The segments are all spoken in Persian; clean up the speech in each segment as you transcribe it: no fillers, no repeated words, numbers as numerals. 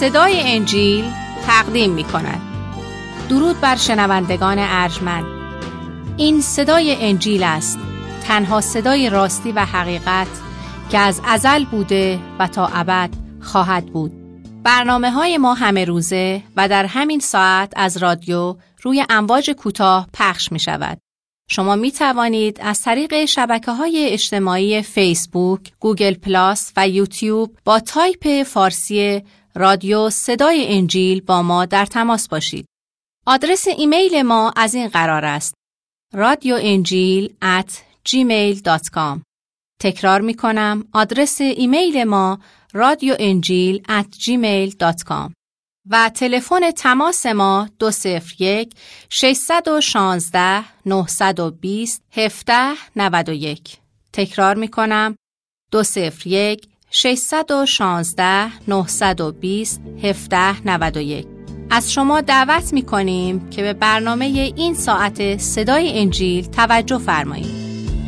صدای انجیل تقدیم می کند. درود بر شنوندگان ارجمند. این صدای انجیل است، تنها صدای راستی و حقیقت که از ازل بوده و تا ابد خواهد بود. برنامه‌های ما همه روزه و در همین ساعت از رادیو روی امواج کوتاه پخش می شود. شما می توانید از طریق شبکه‌های اجتماعی فیسبوک، گوگل پلاس و یوتیوب با تایپ فارسی رادیو صدای انجیل با ما در تماس باشید. آدرس ایمیل ما از این قرار است: radioenjil@gmail.com. تکرار می کنم، آدرس ایمیل ما radioenjil@gmail.com و تلفن تماس ما 201-616-920-1791. تکرار می کنم، 201-616-920-1791. از شما دعوت می کنیم که به برنامه این ساعت صدای انجیل توجه فرمایید.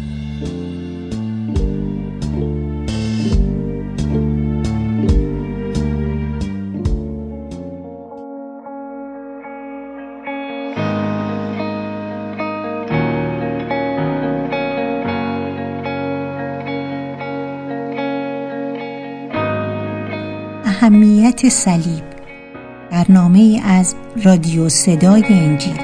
اهمیت صلیب، برنامه از رادیو صدای انجیل.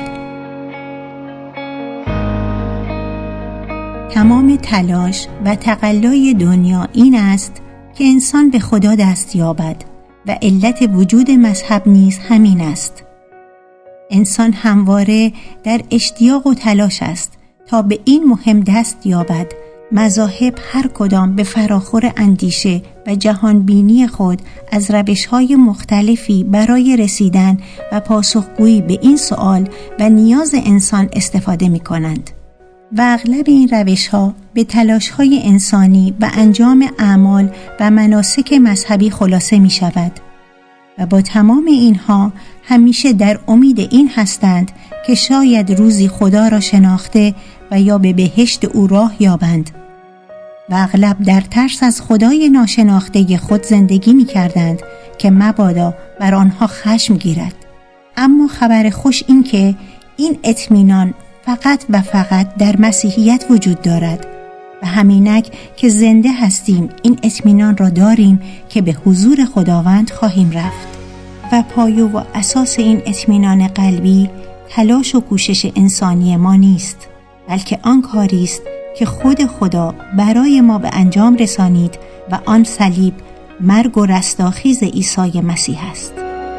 تمام تلاش و تقلای دنیا این است که انسان به خدا دست یابد و علت وجود مذهب نیز همین است. انسان همواره در اشتیاق و تلاش است تا به این مهم دست یابد. مذاهب هر کدام به فراخور اندیشه و جهانبینی خود از روش‌های مختلفی برای رسیدن و پاسخگویی به این سؤال و نیاز انسان استفاده می‌کنند و اغلب این روش‌ها به تلاش‌های انسانی و انجام اعمال و مناسک مذهبی خلاصه می‌شود و با تمام اینها همیشه در امید این هستند که شاید روزی خدا را شناخته و یا به بهشت او راه یابند و اغلب در ترس از خدای ناشناخته خود زندگی می کردند که مبادا بر آنها خشم گیرد. اما خبر خوش این که این اطمینان فقط و فقط در مسیحیت وجود دارد و همینک که زنده هستیم این اطمینان را داریم که به حضور خداوند خواهیم رفت و پایه و اساس این اطمینان قلبی تلاش و کوشش انسانی ما نیست، بلکه آن کاری است که خود خدا برای ما به انجام رسانید و آن صلیب، مرگ و رستاخیز عیسی مسیح است.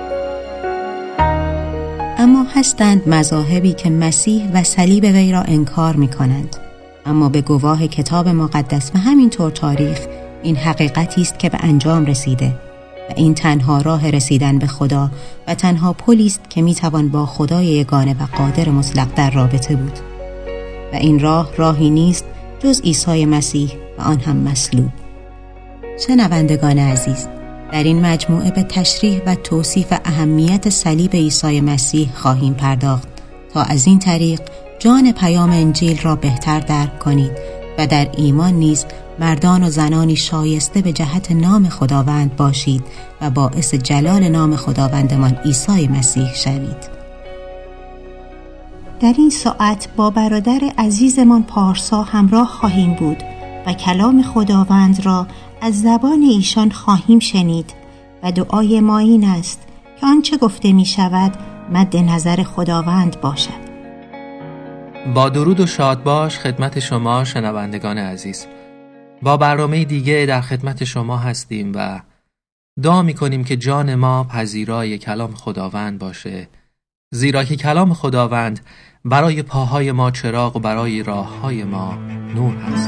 اما هستند مذاهبی که مسیح و صلیب وی را انکار می کنند. اما به گواه کتاب مقدس و همینطور تاریخ این حقیقتی است که به انجام رسیده و این تنها راه رسیدن به خدا و تنها پلی است که می توان با خدای یگانه و قادر مطلق در رابطه بود و این راهی نیست جز عیسی مسیح و آن هم مصلوب. شنوندگان عزیز، در این مجموعه به تشریح و توصیف اهمیت صلیب عیسی مسیح خواهیم پرداخت تا از این طریق جان پیام انجیل را بهتر درک کنید و در ایمان نیز مردان و زنانی شایسته به جهت نام خداوند باشید و باعث جلال نام خداوندمان عیسی مسیح شوید. در این ساعت با برادر عزیزمان پارسا همراه خواهیم بود و کلام خداوند را از زبان ایشان خواهیم شنید و دعای ما این است که آنچه گفته می شود مد نظر خداوند باشد. با درود و شاد باش خدمت شما شنوندگان عزیز. با برنامه دیگه در خدمت شما هستیم و دعا می کنیم که جان ما پذیرای کلام خداوند باشه، زیرا که کلام خداوند برای پاهای ما چراغ و برای راههای ما نور هست.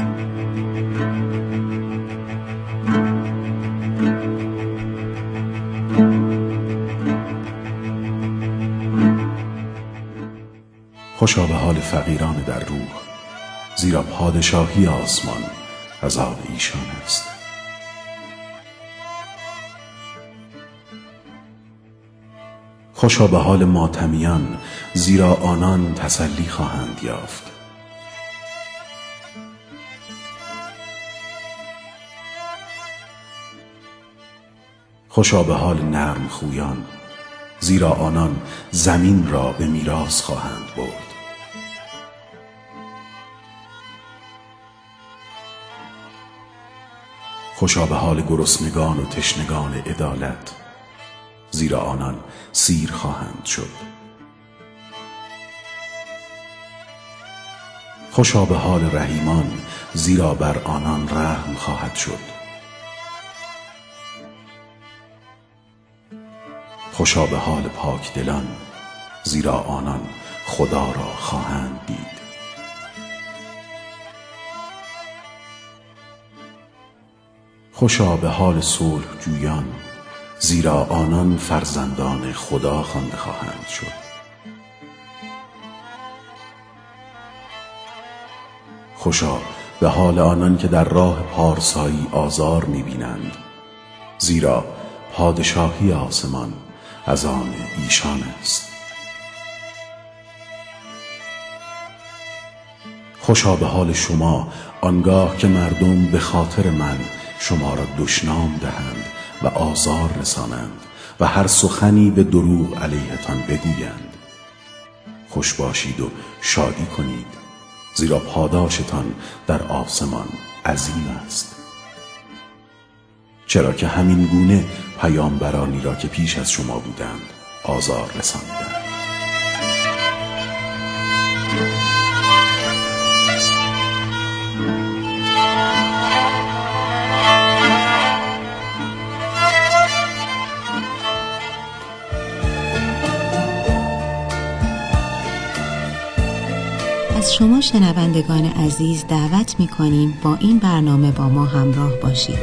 خوشا به حال فقیران در روح، زیرا پادشاهی آسمان از آن ایشان است. خوشا به حال ماتمیان، زیرا آنان تسلی خواهند یافت. خوشا به حال نرم خویان، زیرا آنان زمین را به میراث خواهند برد. خوشا به حال گرسنگان و تشنگان عدالت، زیرا آنان سیر خواهند شد. خوشا به حال رحیمان، زیرا بر آنان رحم خواهد شد. خوشا به حال پاکدلان، زیرا آنان خدا را خواهند دید. خوشا به حال صلح جویان، زیرا آنان فرزندان خدا خوانده خواهند شد. خوشا به حال آنان که در راه پارسایی آزار می‌بینند، زیرا پادشاهی آسمان از آن ایشان است. خوشا به حال شما آنگاه که مردم به خاطر من شما را دشنام دهند و آزار رسانند و هر سخنی به دروغ علیهتان بگویند. خوش باشید و شادی کنید، زیرا پاداشتان در آسمان عظیم است. چرا که همین گونه پیامبرانی را که پیش از شما بودند آزار رساندند. از شما شنوندگان عزیز دعوت می‌کنیم با این برنامه با ما همراه باشید.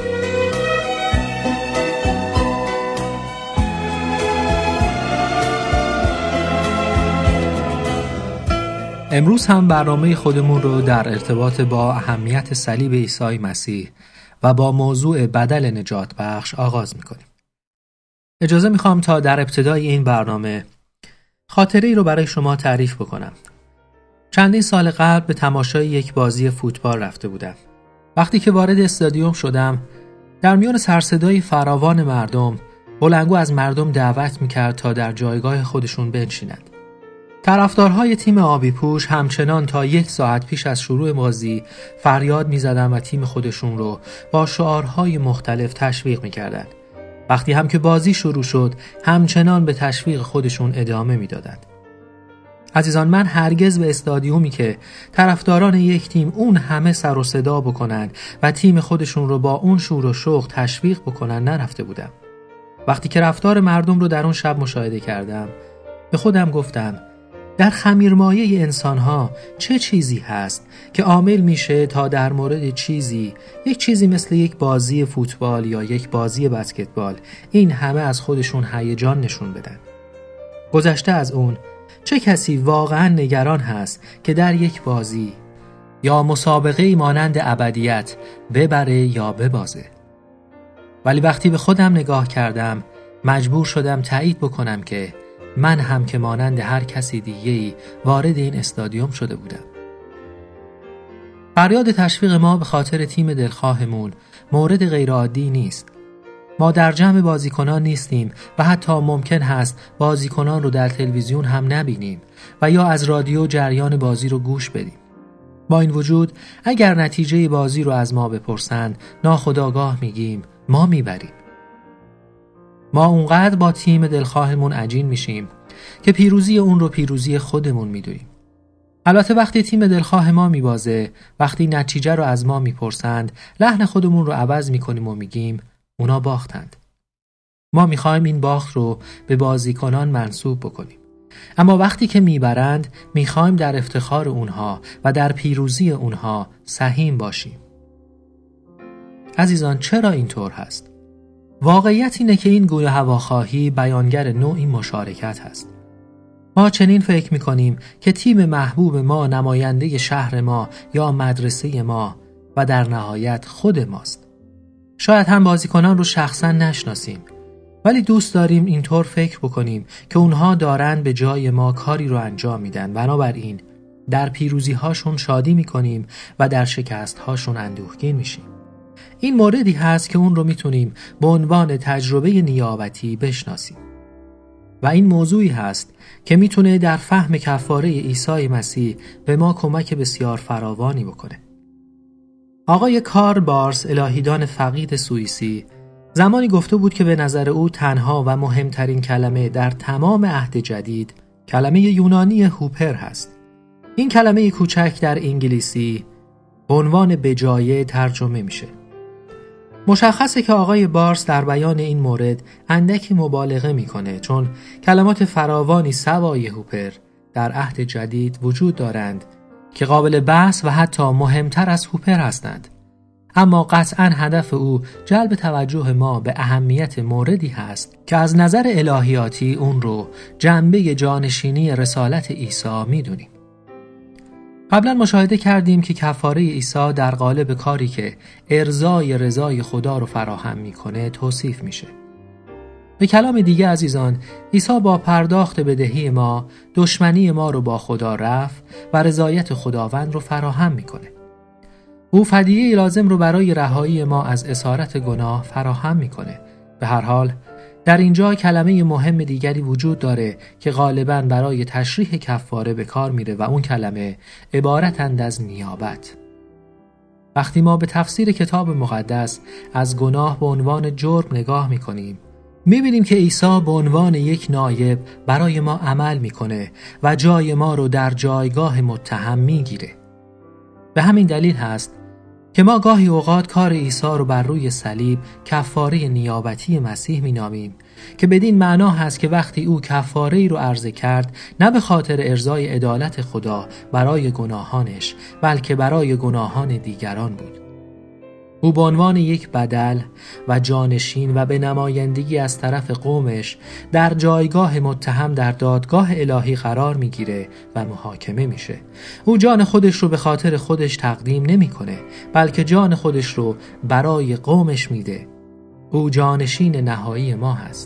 امروز هم برنامه خودمون رو در ارتباط با اهمیت صلیب عیسی مسیح و با موضوع بدل نجات بخش آغاز می‌کنیم. اجازه می‌خوام تا در ابتدای این برنامه خاطره‌ای رو برای شما تعریف بکنم. چندین سال قبل به تماشای یک بازی فوتبال رفته بودم. وقتی که وارد استادیوم شدم، در میان سرصدای فراوان مردم، بلندگو از مردم دعوت میکرد تا در جایگاه خودشون بنشینند. طرفدارهای تیم آبی پوش همچنان تا 1 ساعت پیش از شروع بازی فریاد میزدند و تیم خودشون رو با شعارهای مختلف تشویق میکردند. وقتی هم که بازی شروع شد، همچنان به تشویق خودشون ادامه میدادند. عزیزان، من هرگز به استادیومی که طرفداران یک تیم اون همه سر و صدا بکنند و تیم خودشون رو با اون شور و شوق تشویق بکنن نرفته بودم. وقتی که رفتار مردم رو در اون شب مشاهده کردم، به خودم گفتم در خمیرمایه انسانها چه چیزی هست که عامل میشه تا در مورد یک چیزی مثل یک بازی فوتبال یا یک بازی بسکتبال این همه از خودشون هیجان نشون بدن. گذشته از اون، چه کسی واقعا نگران هست که در یک بازی یا مسابقه مانند ابدیت ببره یا ببازه؟ ولی وقتی به خودم نگاه کردم، مجبور شدم تایید بکنم که من هم که مانند هر کسی دیگه‌ای وارد این استادیوم شده بودم. فریاد تشویق ما به خاطر تیم دلخواهمون مورد غیرعادی نیست. ما در جمع بازیکنان نیستیم و حتی ممکن هست بازیکنان رو در تلویزیون هم نبینیم و یا از رادیو جریان بازی رو گوش بدیم. با این وجود اگر نتیجه بازی رو از ما بپرسند، ناخودآگاه میگیم ما میبریم. ما اونقدر با تیم دلخواهمون عجین میشیم که پیروزی اون رو پیروزی خودمون میدونیم. البته وقتی تیم دلخواه ما میبازه، وقتی نتیجه رو از ما میپرسند، لحن خودمون رو عوض میکنیم و میگیم اونا باختند. ما میخوایم این باخت رو به بازیکنان منسوب بکنیم. اما وقتی که میبرند، میخوایم در افتخار اونها و در پیروزی اونها سهیم باشیم. عزیزان، چرا اینطور هست؟ واقعیت اینه که این گوی هواخواهی بیانگر نوعی مشارکت هست. ما چنین فکر میکنیم که تیم محبوب ما نماینده شهر ما یا مدرسه ما و در نهایت خود ماست. شاید هم بازیکنان رو شخصا نشناسیم، ولی دوست داریم اینطور فکر بکنیم که اونها دارن به جای ما کاری رو انجام میدن. بنابراین در پیروزی هاشون شادی میکنیم و در شکست هاشون اندوهگین میشیم. این موردی هست که اون رو میتونیم به عنوان تجربه نیابتی بشناسیم و این موضوعی هست که میتونه در فهم کفاره عیسی مسیح به ما کمک بسیار فراوانی بکنه. آقای کارل بارس، الهیدان فقید سوئیسی، زمانی گفته بود که به نظر او تنها و مهمترین کلمه در تمام عهد جدید کلمه یونانی هوپر هست. این کلمه کوچک در انگلیسی به عنوان بجایه ترجمه میشه. مشخصه که آقای بارس در بیان این مورد اندکی مبالغه میکنه، چون کلمات فراوانی سوای هوپر در عهد جدید وجود دارند که قابل بحث و حتی مهمتر از هوپر هستند. اما قطعاً هدف او جلب توجه ما به اهمیت موردی هست که از نظر الهیاتی اون رو جنبه جانشینی رسالت عیسی میدونیم. قبلا مشاهده کردیم که کفاره عیسی در قالب کاری که ارضای رضای خدا رو فراهم میکنه توصیف میشه. به کلام دیگه عزیزان، عیسی با پرداخت بدهی ما دشمنی ما رو با خدا رفع و رضایت خداوند رو فراهم میکنه. او فدیه لازم رو برای رهایی ما از اسارت گناه فراهم میکنه. به هر حال در اینجا کلمه مهم دیگری وجود داره که غالباً برای تشریح کفاره به کار میره و اون کلمه عبارتند از نیابت. وقتی ما به تفسیر کتاب مقدس از گناه به عنوان جرم نگاه میکنیم، میبینیم که عیسی به عنوان یک نایب برای ما عمل میکنه و جای ما رو در جایگاه متهم میگیره. به همین دلیل هست که ما گاهی اوقات کار عیسی رو بر روی صلیب کفاره نیابتی مسیح مینامیم، که بدین معنا هست که وقتی او کفاره‌ای رو عرضه کرد، نه به خاطر ارضای عدالت خدا برای گناهانش، بلکه برای گناهان دیگران بود. او به عنوان یک بدل و جانشین و به نمایندگی از طرف قومش در جایگاه متهم در دادگاه الهی قرار میگیره و محاکمه میشه. او جان خودش رو به خاطر خودش تقدیم نمیکنه، بلکه جان خودش رو برای قومش میده. او جانشین نهایی ما هست.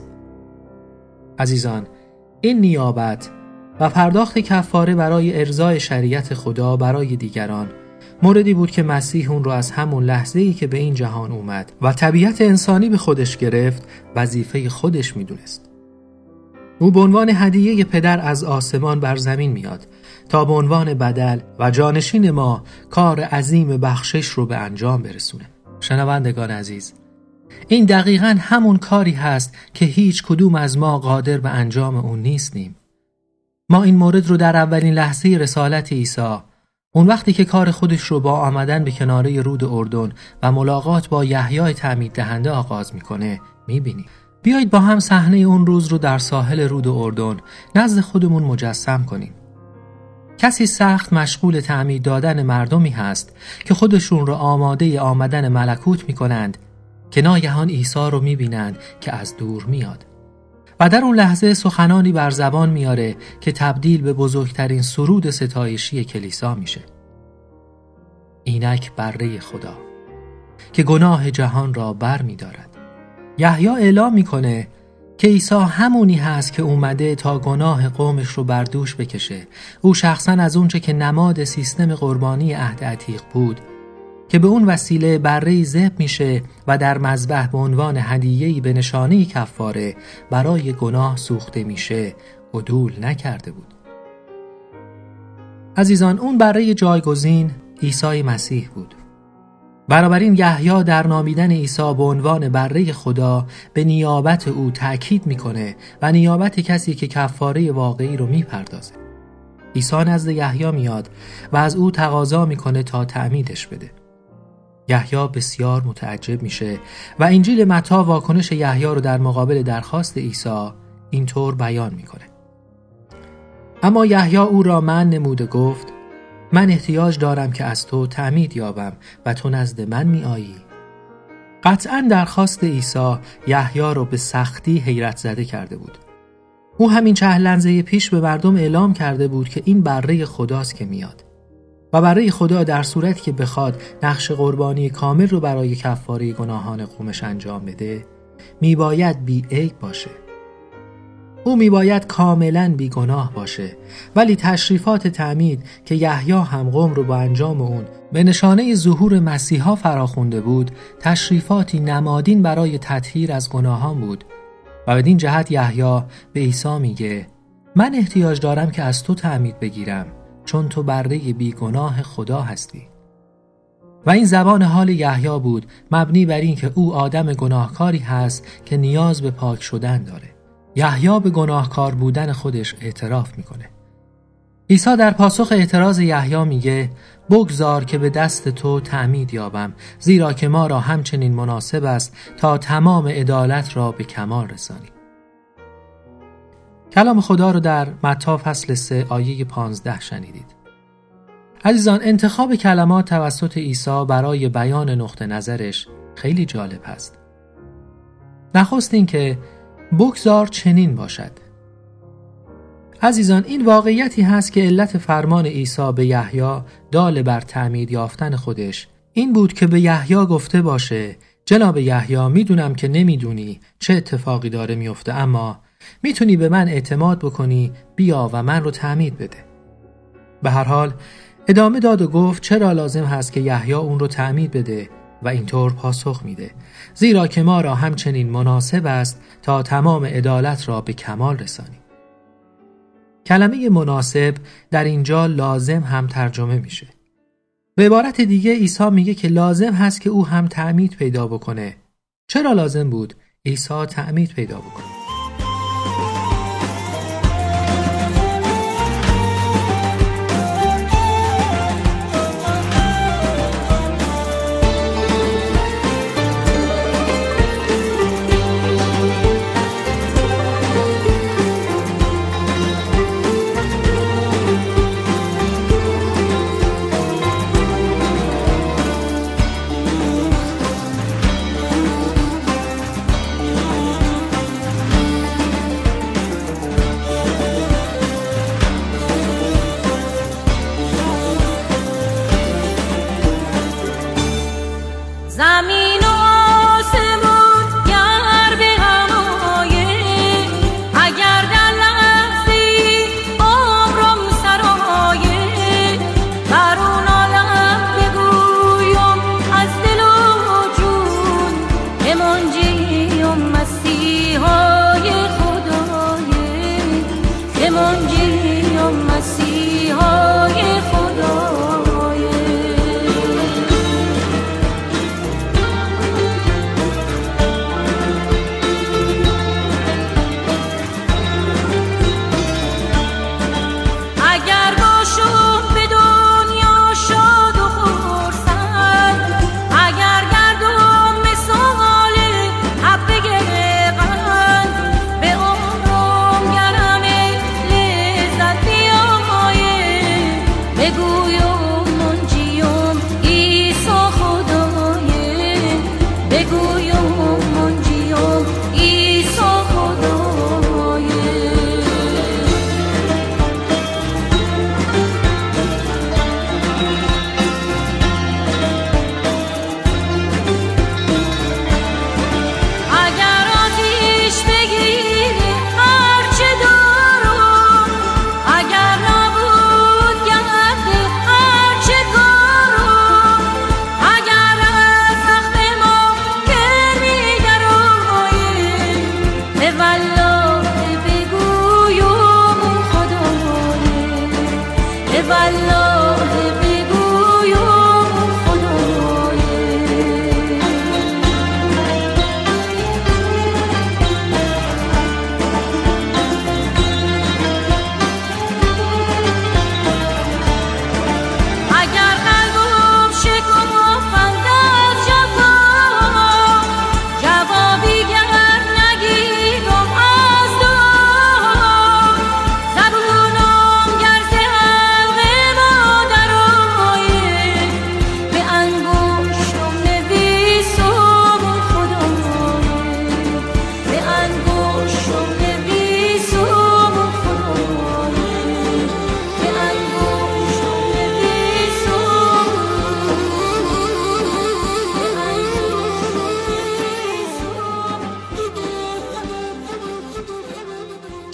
عزیزان، این نیابت و پرداخت کفاره برای ارضای شریعت خدا برای دیگران موردی بود که مسیح اون رو از همون لحظه‌ای که به این جهان اومد و طبیعت انسانی به خودش گرفت وظیفه خودش میدونست. او به عنوان هدیه پدر از آسمان بر زمین میاد تا به عنوان بدل و جانشین ما کار عظیم بخشش رو به انجام برسونه. شنوندگان عزیز، این دقیقاً همون کاری هست که هیچ کدوم از ما قادر به انجام اون نیستیم. ما این مورد رو در اولین لحظه رسالت عیسی، اون وقتی که کار خودش رو با آمدن به کناره رود اردن و ملاقات با یحیای تعمید دهنده آغاز میکنه میبینیم. بیایید با هم صحنه اون روز رو در ساحل رود اردن نزد خودمون مجسم کنیم. کسی سخت مشغول تعمید دادن مردمی هست که خودشون رو آماده آمدن ملکوت میکنند که ناگهان عیسی رو میبینند که از دور میاد و در اون لحظه سخنانی بر زبان میاره که تبدیل به بزرگترین سرود ستایشی کلیسا میشه. اینک بره خدا که گناه جهان را بر میدارد. یحیی اعلام میکنه که عیسی همونی هست که اومده تا گناه قومش رو بر دوش بکشه. او شخصا از اونچه که نماد سیستم قربانی عهد عتیق بود که به اون وسیله بره‌ای ذبح میشه و در مذبح به عنوان هدیه‌ای به نشانه کفاره برای گناه سوخته میشه عدول نکرده بود. عزیزان، اون بره جایگزین عیسی مسیح بود. بنابراین یحیی در نامیدن عیسی به عنوان بره خدا به نیابت او تأکید میکنه و نیابت کسی که کفاره واقعی رو میپردازه. عیسی نزد یحیی میاد و از او تقاضا میکنه تا تعمیدش بده. یحیی بسیار متعجب میشه و انجیل متی واکنش یحیی رو در مقابل درخواست عیسی اینطور بیان میکنه: اما یحیی او را من نموده گفت: من احتیاج دارم که از تو تعمید یابم و تو نزد من می آیی. قطعاً درخواست عیسی یحیی را به سختی حیرت زده کرده بود. او همین چند لحظه پیش به مردم اعلام کرده بود که این بره خداست که میاد و بره خدا در صورتی که بخواد نقش قربانی کامل رو برای کفاره گناهان قومش انجام بده میباید بی عیب باشه. او میباید کاملا بیگناه باشه، ولی تشریفات تعمید که یحیی هم قوم رو با انجام اون به نشانه ظهور مسیحا فراخونده بود، تشریفاتی نمادین برای تطهیر از گناهان بود. و بدین جهت یحیی به عیسی میگه من احتیاج دارم که از تو تعمید بگیرم، چون تو بره بیگناه خدا هستی. و این زبان حال یحیی بود، مبنی بر این که او آدم گناهکاری هست که نیاز به پاک شدن داره. یحیی به گناهکار بودن خودش اعتراف میکنه. عیسی در پاسخ اعتراض یحیی میگه بگذار که به دست تو تعمید یابم، زیرا که ما را همچنین مناسب است تا تمام عدالت را به کمال رسانیم. کلام خدا رو در متی فصل 3 آیه 15 شنیدید. عزیزان، انتخاب کلمات توسط عیسی برای بیان نقطه نظرش خیلی جالب است. نخست این که بگذار چنین باشد. عزیزان، این واقعیتی هست که علت فرمان عیسی به یحیی دال بر تعمید یافتن خودش این بود که به یحیی گفته باشه جناب یحیی، میدونم که نمیدونی چه اتفاقی داره میفته، اما میتونی به من اعتماد بکنی، بیا و من رو تعمید بده. به هر حال ادامه داد و گفت چرا لازم هست که یحیی اون رو تعمید بده و اینطور پاسخ میده زیرا که ما را همچنین مناسب است تا تمام عدالت را به کمال رسانیم. کلمه مناسب در اینجا لازم هم ترجمه میشه. به عبارت دیگه عیسی میگه که لازم هست که او هم تعمید پیدا بکنه. چرا لازم بود عیسی تعمید پیدا بکنه؟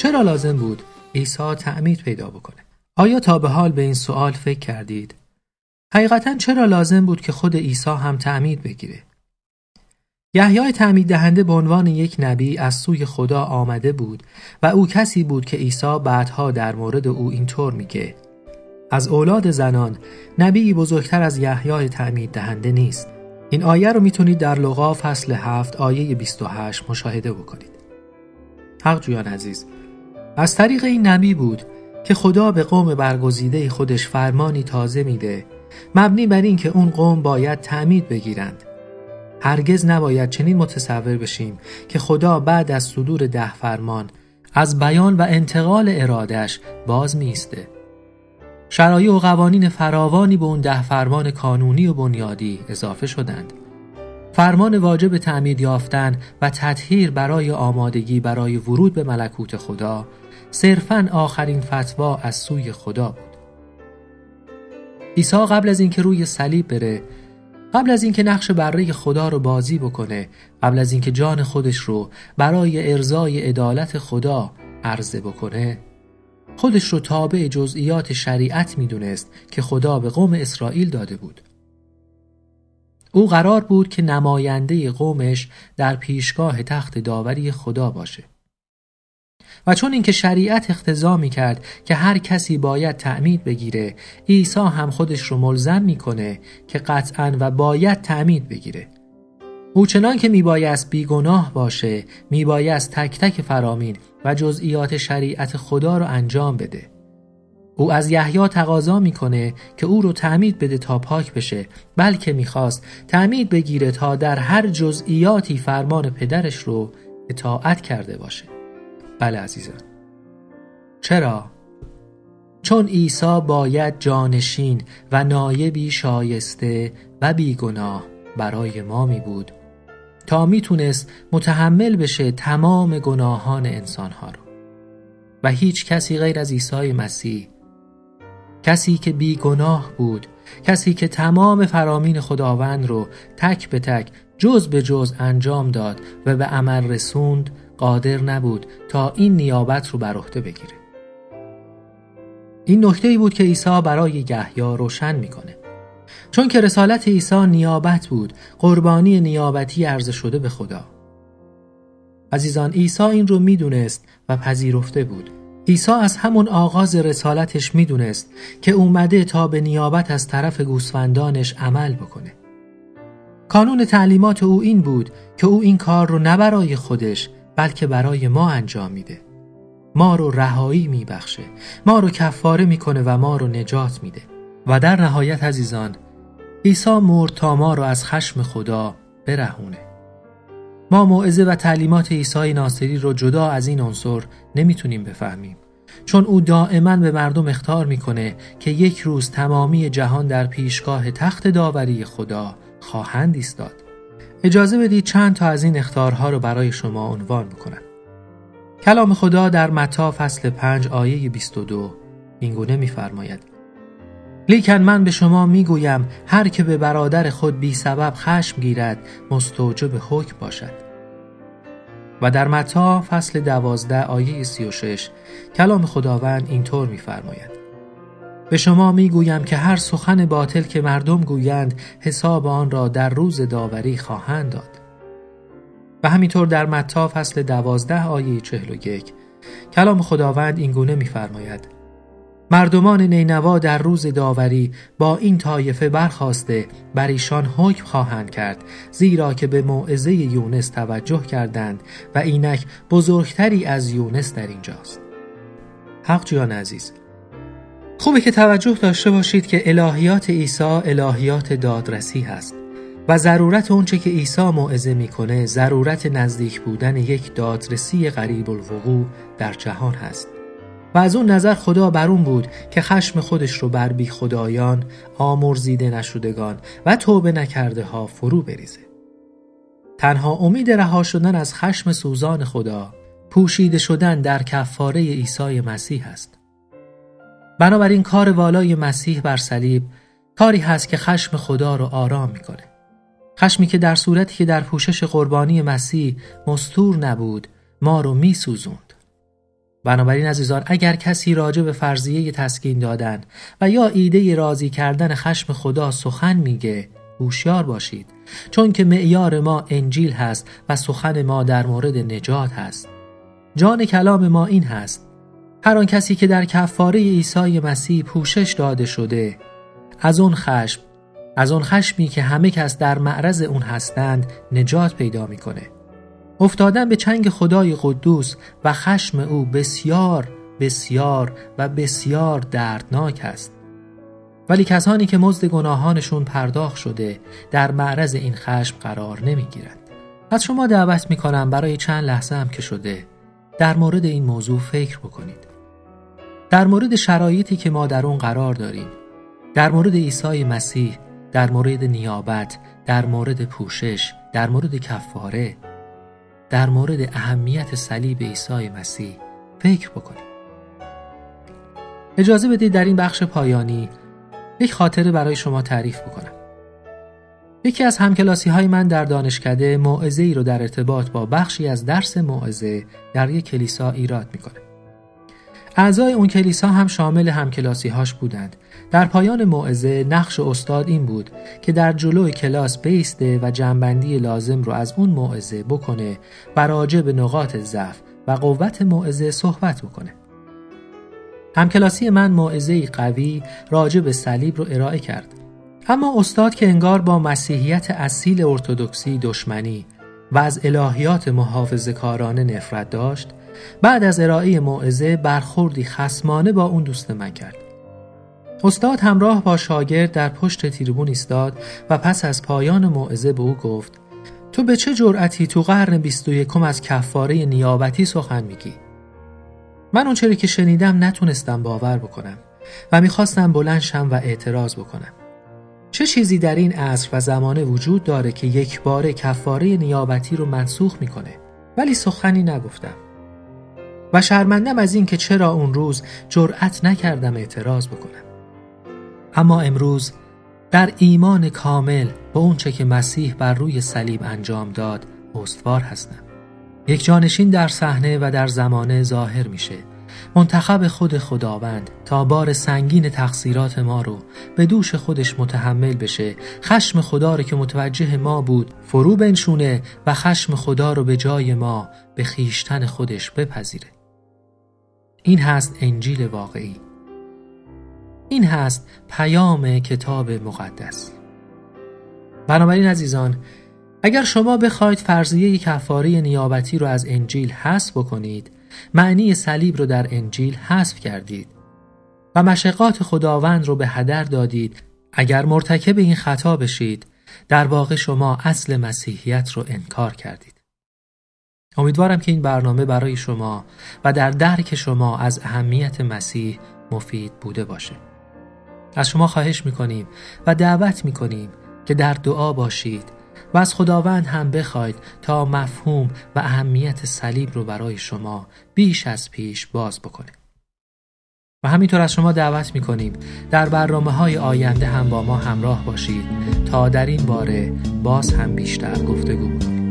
چرا لازم بود عیسی تعمید پیدا بکنه؟ آیا تا به حال به این سوال فکر کردید؟ حقیقتاً چرا لازم بود که خود عیسی هم تعمید بگیره؟ یحیای تعمید دهنده به عنوان یک نبی از سوی خدا آمده بود و او کسی بود که عیسی بعدها در مورد او اینطور میگه: از اولاد زنان نبی بزرگتر از یحیای تعمید دهنده نیست. این آیه رو میتونید در لوقا فصل 7 آیه 28 مشاهده بکنید. حق جویان عزیز، از طریق این نبی بود که خدا به قوم برگزیده خودش فرمانی تازه میده مبنی بر این که اون قوم باید تعمید بگیرند. هرگز نباید چنین متصور بشیم که خدا بعد از صدور 10 فرمان از بیان و انتقال ارادش باز میسته. شرایع و قوانین فراوانی به اون 10 فرمان کانونی و بنیادی اضافه شدند. فرمان واجب تعمید یافتن و تطهیر برای آمادگی برای ورود به ملکوت خدا صرفاً آخرین فتوا از سوی خدا بود. عیسی قبل از اینکه روی صلیب بره، قبل از اینکه نقش بره خدا رو بازی بکنه، قبل از اینکه جان خودش رو برای ارضای عدالت خدا عرضه بکنه، خودش رو تابع جزئیات شریعت میدونست که خدا به قوم اسرائیل داده بود. او قرار بود که نماینده قومش در پیشگاه تخت داوری خدا باشه. و چون اینکه شریعت اقتضا می‌کرد که هر کسی باید تعمید بگیره، عیسی هم خودش رو ملزم میکنه که قطعاً و باید تعمید بگیره. او چنان که میبایست بیگناه باشه، میبایست تک تک فرامین و جزئیات شریعت خدا رو انجام بده. او از یحیی تقاضا میکنه که او رو تعمید بده تا پاک بشه، بلکه میخواست تعمید بگیره تا در هر جزئیاتی فرمان پدرش رو اطاعت کرده باشه. بله عزیزان. چرا؟ چون عیسی باید جانشین و نایبی شایسته و بیگناه برای ما می بود تا می تونست متحمل بشه تمام گناهان انسانها رو. و هیچ کسی غیر از عیسی مسیح، کسی که بیگناه بود، کسی که تمام فرامین خداوند رو تک به تک جز به جز انجام داد و به عمل رسوند، قادر نبود تا این نیابت رو بر عهده بگیره. این نکته‌ای بود که عیسی برای یحیی روشن میکنه. چون که رسالت عیسی نیابت بود، قربانی نیابتی عرضه شده به خدا. عزیزان، عیسی این رو میدونست و پذیرفته بود. عیسی از همون آغاز رسالتش میدونست که اومده تا به نیابت از طرف گوسفندانش عمل بکنه. کانون تعلیمات او این بود که او این کار رو نه برای خودش بلکه برای ما انجام میده. ما رو رهایی میبخشه، ما رو کفاره میکنه و ما رو نجات میده. و در نهایت عزیزان، عیسی مرد تا ما رو از خشم خدا برهونه. ما موعظه و تعلیمات عیسی ناصری رو جدا از این عنصر نمیتونیم بفهمیم، چون او دائما به مردم اخطار میکنه که یک روز تمامی جهان در پیشگاه تخت داوری خدا خواهند ایستاد. اجازه بدید چند تا از این اخطارها رو برای شما عنوان بکنم. کلام خدا در متی فصل 5 آیه 22 اینگونه می‌فرماید: لیکن من به شما میگویم هر که به برادر خود بی سبب خشم گیرد مستوجب حکم باشد. و در متی فصل 12 آیه 36 کلام خداوند اینطور می‌فرماید: به شما میگویم که هر سخن باطل که مردم گویند حساب آن را در روز داوری خواهند داد. و همینطور در متی فصل 12 آیه 41 کلام خداوند اینگونه می‌فرماید: مردمان نینوا در روز داوری با این طایفه برخاسته بر ایشان حکم خواهند کرد، زیرا که به موعظه یونس توجه کردند و اینک بزرگتری از یونس در اینجاست. حق جویان عزیز، خوبه که توجه داشته باشید که الهیات عیسی الهیات دادرسی هست و ضرورت اونچه که عیسی موعظه میکنه ضرورت نزدیک بودن یک دادرسی قریب الوقوع در جهان هست. و از اون نظر خدا بر اون بود که خشم خودش رو بر بی خدایان، آمرزیده نشدگان و توبه نکرده ها فرو بریزه. تنها امید رها شدن از خشم سوزان خدا پوشیده شدن در کفاره عیسی مسیح است. بنابراین کار والای مسیح بر صلیب کاری هست که خشم خدا رو آرام میکنه. خشمی که در صورتی که در پوشش قربانی مسیح مستور نبود ما رو میسوزوند. بنابراین عزیزان، اگر کسی راجع به فرضیه تسکین دادن و یا ایده راضی کردن خشم خدا سخن میگه، هوشیار باشید، چون که معیار ما انجیل هست و سخن ما در مورد نجات هست. جان کلام ما این هست: هر آن کسی که در کفاره عیسی مسیح پوشش داده شده از اون خشمی که همه کس در معرض اون هستند نجات پیدا میکنه. افتادن به چنگ خدای قدوس و خشم او بسیار بسیار و بسیار دردناک است. ولی کسانی که مزد گناهانشون پرداخت شده در معرض این خشم قرار نمیگیرند. از شما دعوت میکنم برای چند لحظه هم که شده در مورد این موضوع فکر بکنید. در مورد شرایطی که ما در اون قرار داریم، در مورد عیسی مسیح، در مورد نیابت، در مورد پوشش، در مورد کفاره، در مورد اهمیت صلیب عیسی مسیح فکر بکنید. اجازه بدید در این بخش پایانی یک خاطره برای شما تعریف بکنم. یکی از همکلاسی‌های من در دانشکده موعظه‌ای رو در ارتباط با بخشی از درس موعظه در یک کلیسا ایراد میکنه. اعضای اون کلیسا هم شامل همکلاسی‌هاش بودند. در پایان موعظه نقش استاد این بود که در جلوی کلاس بایسته و جمع‌بندی لازم رو از اون موعظه بکنه و راجع به نقاط ضعف و قوت موعظه صحبت بکنه. همکلاسی من موعظه‌ای قوی راجع به صلیب رو ارائه کرد. اما استاد که انگار با مسیحیت اصیل ارتدوکسی دشمنی و از الهیات محافظه‌کارانه نفرت داشت، بعد از ارائه موعظه برخوردی خصمانه با اون دوست من کرد. استاد همراه با شاگرد در پشت تریبون ایستاد و پس از پایان موعظه به او گفت: تو به چه جرأتی تو قرن 21 از کفاره نیابتی سخن میگی؟ من اون چیزی که شنیدم نتونستم باور بکنم و میخواستم بلند شم و اعتراض بکنم. چه چیزی در این عصر و زمانه وجود داره که یک باره کفاره نیابتی رو منسوخ میکنه؟ ولی سخنی نگفتم و شرمندم از این که چرا اون روز جرأت نکردم اعتراض بکنم. اما امروز در ایمان کامل به اون چه که مسیح بر روی صلیب انجام داد استوار هستم. یک جانشین در صحنه و در زمانه ظاهر میشه، منتخب خود خداوند تا بار سنگین تقصیرات ما رو به دوش خودش متحمل بشه، خشم خدا رو که متوجه ما بود فرو بنشونه و خشم خدا رو به جای ما به خیشتن خودش بپذیره. این هست انجیل واقعی. این هست پیام کتاب مقدس. بنابراین عزیزان، اگر شما بخواید فرضیه کفاره نیابتی رو از انجیل حذف بکنید، معنی صلیب رو در انجیل حذف کردید و مشقات خداوند رو به هدر دادید. اگر مرتکب این خطا بشید، در واقع شما اصل مسیحیت رو انکار کردید. امیدوارم که این برنامه برای شما و در درک شما از اهمیت مسیح مفید بوده باشه. از شما خواهش میکنیم و دعوت میکنیم که در دعا باشید و از خداوند هم بخواید تا مفهوم و اهمیت صلیب رو برای شما بیش از پیش باز بکنه. و همینطور از شما دعوت میکنیم در برنامه‌های آینده هم با ما همراه باشید تا در این باره باز هم بیشتر گفتگو کنیم.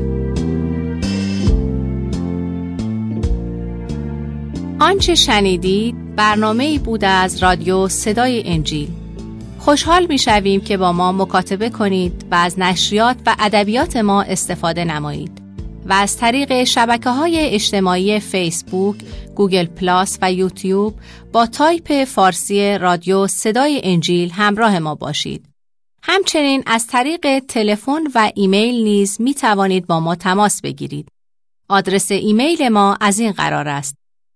آنچه شنیدید برنامه‌ای بود از رادیو صدای انجیل. خوشحال می‌شویم که با ما مکاتبه کنید و از نشریات و ادبیات ما استفاده نمایید و از طریق شبکه‌های اجتماعی فیسبوک، گوگل پلاس و یوتیوب با تایپ فارسی رادیو صدای انجیل همراه ما باشید. همچنین از طریق تلفن و ایمیل نیز می‌توانید با ما تماس بگیرید. آدرس ایمیل ما از این قرار است: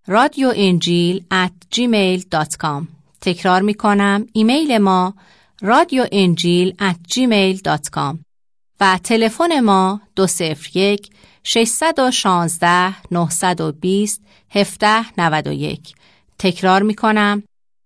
radioenjil@gmail.com. تکرار می کنم، ایمیل ما radioenjil@gmail.com و تلفن ما 201-616-920-1791. تکرار می کنم،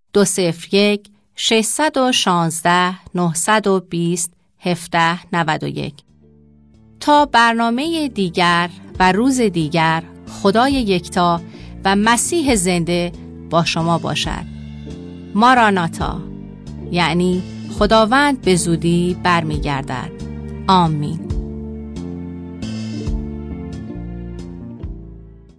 201-616-920-1791. تا برنامه دیگر و روز دیگر، خدای یکتا و مسیح زنده با شما باشد. ماراناتا، یعنی خداوند به زودی برمیگردد. آمین.